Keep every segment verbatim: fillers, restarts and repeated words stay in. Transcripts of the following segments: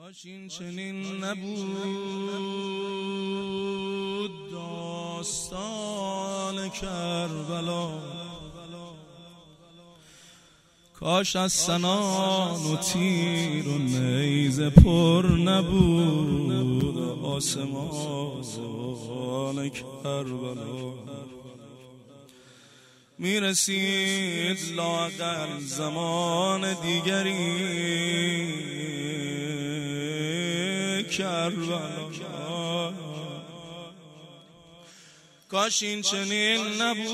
کاش این چنین نبود داستان کربلا، کاش از سنان و تیر و نیزه پر نبود آسمان کربلا. میرسید لااقل زمان دیگری کربلا، کاش این چنین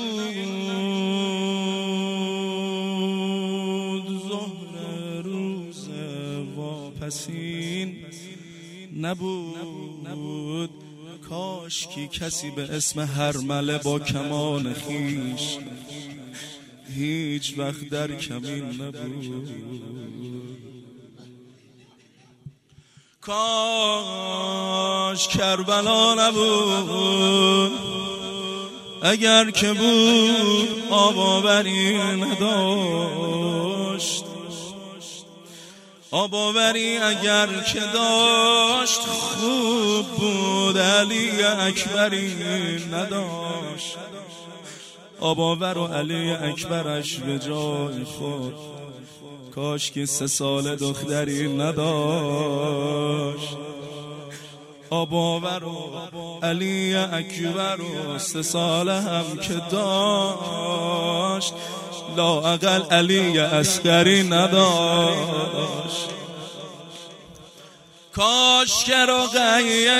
نبود ظهر روز واپسین نبود، کاش کی کسی به اسم هرمله با کمان خیش هیچ وقت در کمین نبود. کاش کربلا نبود، اگر که بود آب آوری نداشت، آب آوری اگر که داشت خوب بود، علی اکبری نداشت. آب آور و علی اکبرش به جای خود، کاش که سه سال دختری نداشت. آب آور و علی اکبر و سه سال هم که داشت، لااقل علی اصغری نداشت. کاش که رقیه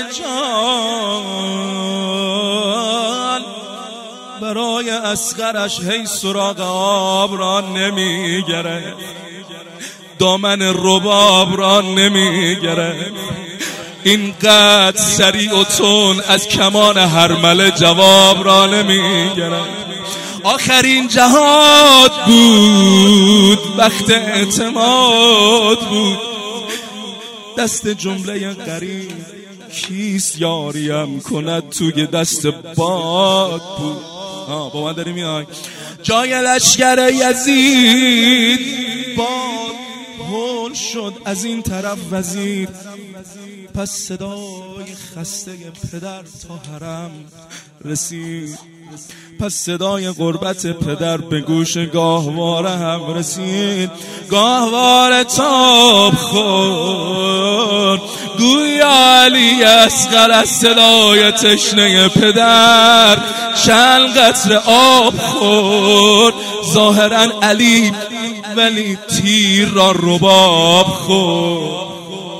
جان برای اصغرش هی سراغ آب را نمیگره، دامن رباب را نمیگره، اینقدر سریع و تون از کمان هرمله جواب را نمیگره. آخرین جهاد بود، وقت اعتماد بود، دست جمله غریب کیست یاریم کند توی دست باد بود. آه با من داری میای جای لشکر یزید باد هول شد از این طرف وزیر، پس صدای خسته پدر تا حرم رسید، پس صدای غربت پدر به گوش گاهواره هم رسید. گاهواره تاب خورد گویا علی اصغر از صدای تشنه پدر چند قطره آب خورد. ظاهرا علی ولی تیر را رباب خورد.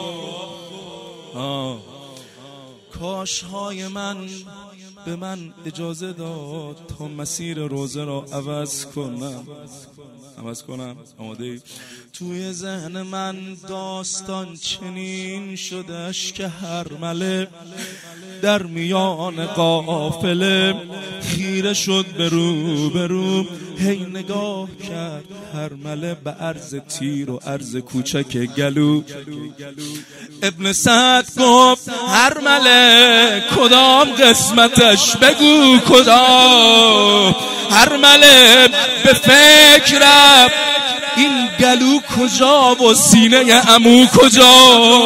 کاش های من به من اجازه داد تا مسیر روزه را عوض کنم عوض کنم آماده ای؟ توی ذهن من داستان چنین شدش که هرمله در میان قافله خیره شد به رو به رو، هی نگاه کرد هرمله به عرض تیر و عرض کوچک گلو. ابن سعد گفت هرمله کدام قسمتش بگو کدام، هرمله به فکر رفت این گلو کجا و سینه عمو کجا.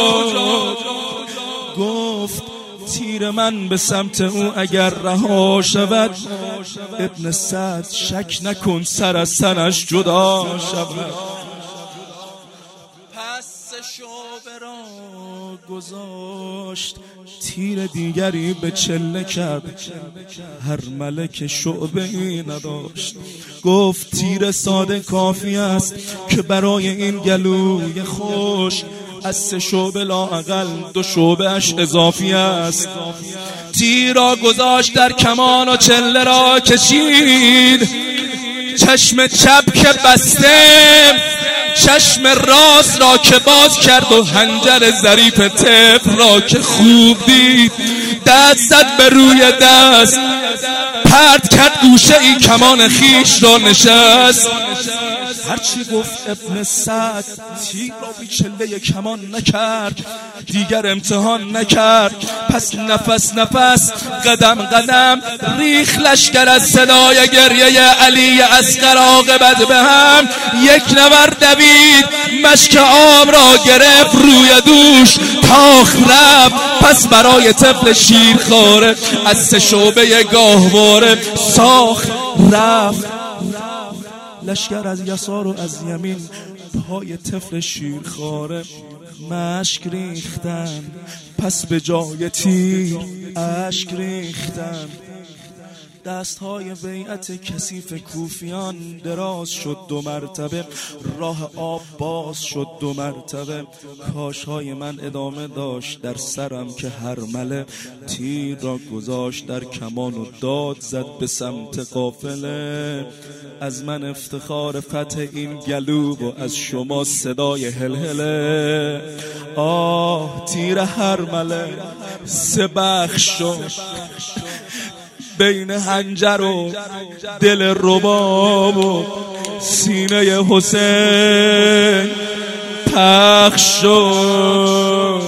گفت تیر من به سمت او اگر رها شود، ابن سعد شک نکن سر از سرش جدا شود. پس شعبه را گذاشت تیر دیگری به چله کرد، هر ملک شعبه ای نداشت. گفت تیر ساده کافی است که برای این گلوی خوش از سه شعبه لااقل دو شعبه اش اضافی است. تیر را گذاشت در کمان و چله را کشید، چشم چپ که بسته چشم راست را که باز کرد و حنجر ظریف طفل را که خوب دید، دست زد به روی دست پرت کرد گوشه ای کمان خیش را نشست. هرچی گفت ابن سعد تیر را بی چله کمان نکرد، دیگر امتحان نکرد. پس نفس نفس قدم قدم ریخ لشکر از صدای گریه علی اصغر عاقبت به هم یک نور دوید، مشک آب را گرفت روی دوش کاخ رفت پس برای طفل شیرخواره، از سه شعبه گاهواره ساخت رفت. لشکر از یسار و از یمین پای طفل شیرخواره مشک ریختن، پس به جای تیر اشک ریختن. دستهای بیعت کثیف کوفیان دراز شد دو مرتبه، راه آب باز شد دو مرتبه. کاشهای من ادامه داشت در سرم که هرمله تیر را گذاشت در کمان و داد زد به سمت قافله. از من افتخار فتح این گلوب و از شما صدای هلهله. آه تیر هرمله سه بخش شد، بین حنجر و دل رباب و سینه حسین پخش شد.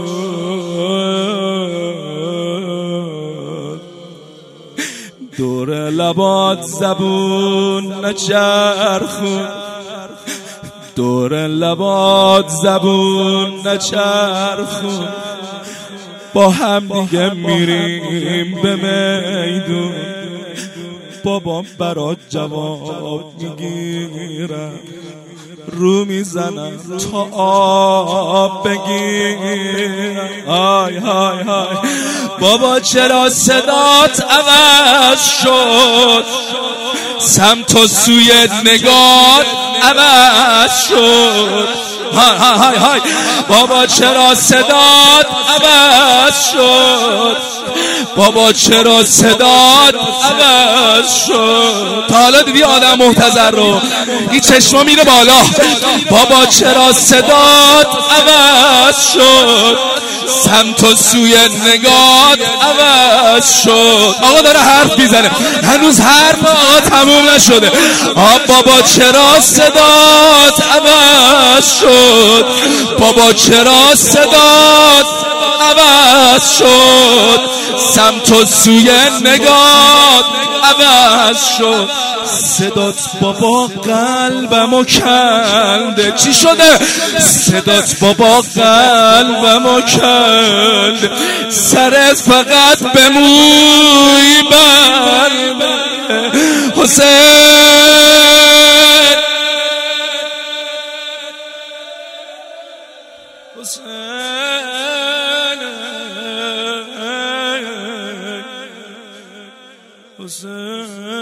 دور لبات زبون نچرخون، دور لبات زبون نچرخون، با هم دیگه میریم به میدون. بابام برات جواب میگیرم، رو میزنم تا آب بگیرم. های های های بابا چرا صدات عوض شد، سمت و سوی نگات عوض شد. های های های بابا چرا صدات عوض شد، بابا چرا صدات عوض شد. تا حالا دیدی آدم محتضر رو این چشما میره بالا. بابا چرا صدات عوض شد، سمت و سوی نگات عوض شد. آقا داره حرف میزنه، هنوز حرف آقا تموم نشده. آ بابا چرا صدات عوض شد، بابا چرا صدات عوض شد، سمت و سوی نگات عوض شد. صدات بابا قلبمو کنده. چی شده؟ صدات بابا قلبمو کنده، سرت فقط به موی بنده. حسین حسین حسین